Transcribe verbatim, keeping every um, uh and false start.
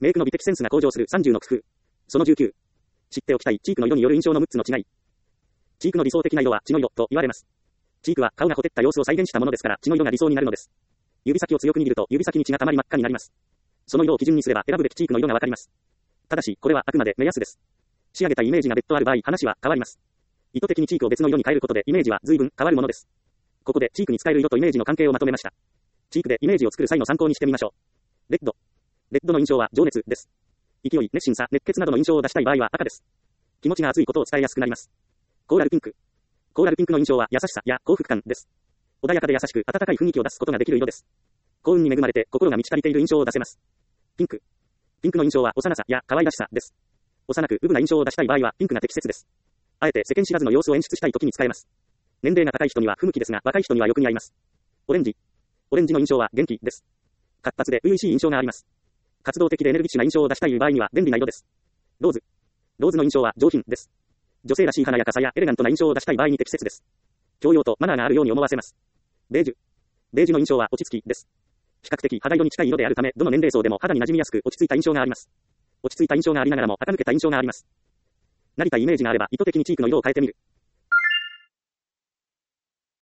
メイクの美的センスが向上するさんじゅうの工夫。そのじゅうきゅう。知っておきたいチークの色による印象のむっつの違い。チークの理想的な色は血の色と言われます。チークは顔がほてった様子を再現したものですから血の色が理想になるのです。指先を強く握ると指先に血が溜まり真っ赤になります。その色を基準にすれば選ぶべきチークの色がわかります。ただし、これはあくまで目安です。仕上げたイメージが別途ある場合、話は変わります。意図的にチークを別の色に変えることでイメージは随分変わるものです。ここでチークに使える色とイメージの関係をまとめました。チークでイメージを作る際の参考にしてみましょう。レッド。レッドの印象は情熱です。勢い、熱心さ、熱血などの印象を出したい場合は赤です。気持ちが熱いことを伝えやすくなります。コーラルピンク。コーラルピンクの印象は優しさや幸福感です。穏やかで優しく温かい雰囲気を出すことができる色です。幸運に恵まれて心が満ち足りている印象を出せます。ピンク。ピンクの印象は幼さや可愛らしさです。幼く、うぶな印象を出したい場合はピンクが適切です。あえて世間知らずの様子を演出したい時に使えます。年齢が高い人には不向きですが、若い人にはよく似合います。オレンジ。オレンジの印象は元気です。活発で初々しい印象があります。活動的でエネルギッシュな印象を出したい場合には便利な色です。ローズ。ローズの印象は上品です。女性らしい華やかさやエレガントな印象を出したい場合に適切です。教養とマナーがあるように思わせます。ベージュ。ベージュの印象は落ち着きです。比較的肌色に近い色であるため、どの年齢層でも肌に馴染みやすく落ち着いた印象があります。落ち着いた印象がありながらも垢抜けた印象があります。成りたイメージがあれば意図的にチークの色を変えてみる。